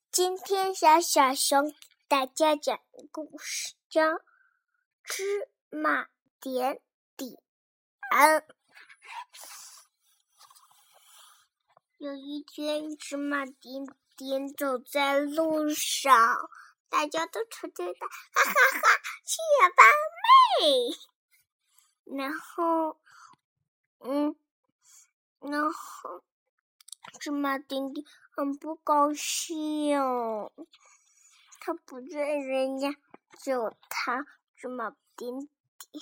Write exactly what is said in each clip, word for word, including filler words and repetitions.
今天小小熊给大家讲故事，叫《芝麻点点》。有一天，芝麻点点走在路上，大家都朝着他，哈哈哈，小八妹。然后，嗯，然后芝麻点点很不高兴，他不认人家就他芝麻点点，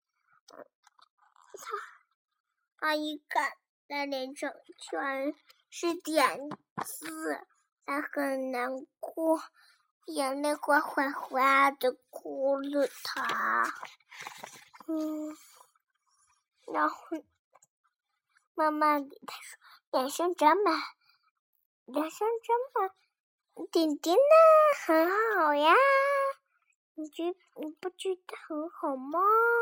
他他一看，他脸上全是点子，他很难过，眼泪哗哗哗的哭了他。嗯，然后妈妈给他说：“脸上长满，脸上长满点点呢，很好呀，你觉你不觉得很好吗？”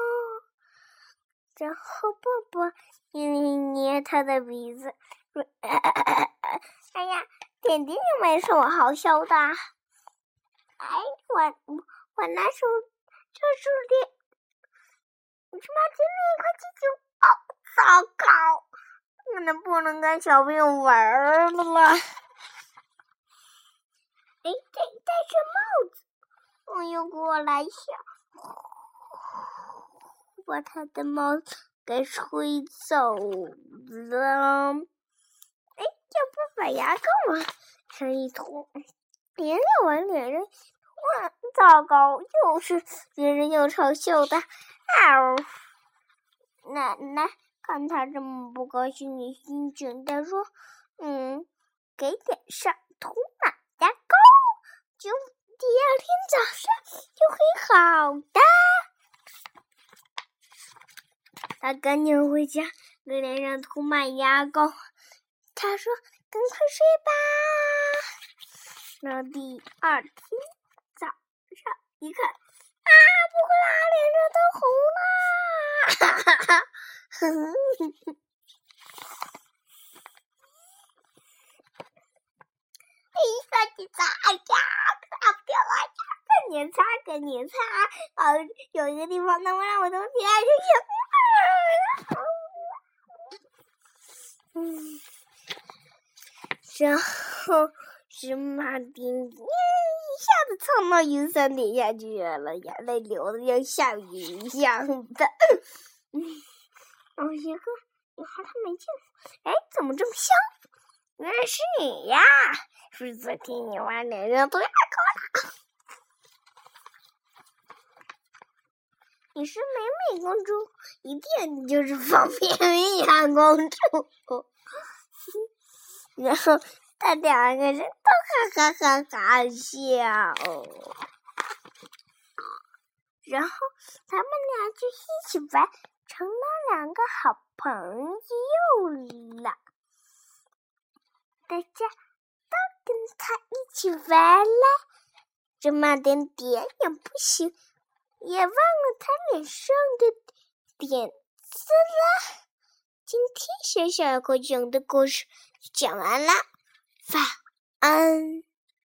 然后伯伯捏捏他的鼻子，说：“哎呀，点点又没什么好笑的。哎，我我那时候就是点。”芝麻点点快记住！哦，糟糕，我能不能跟小朋友玩了啦？哎，戴戴着帽子，我又过来一下，把他的帽子给吹走了。哎，要不把牙膏往上一涂，别人往脸上，哇，糟糕，又是别人又嘲笑的。嗷！奶奶看他这么不高兴的心情，他说：“嗯，给脸上涂满牙膏，就第二天早上就会好的。”他赶紧回家，给脸上涂满牙膏。他说：“赶快睡吧。”然后第二天早上一看，啊，不会啦，脸上都红了。哈哈哈，呵呵，哎呀，你擦呀，擦不掉啊！赶紧擦，赶紧擦！啊，有一个地方能让我东西爱上嗯，然后芝麻点点一下子蹭到雨伞底下去了，眼泪流的像下雨一样的。嗯，然后一个女孩她没见，哎，怎么这么香？原来是你呀！是昨天你往脸上涂牙膏了。你是美美公主，一定就是方便面呀公主。然后他两个人都哈哈哈哈笑，然后他们俩就一起玩，成了两个好朋友了。大家都跟他一起玩了，芝麻点点也不行，也忘了他脸上的点子了。今天小小狗讲的故事讲完了，晚安。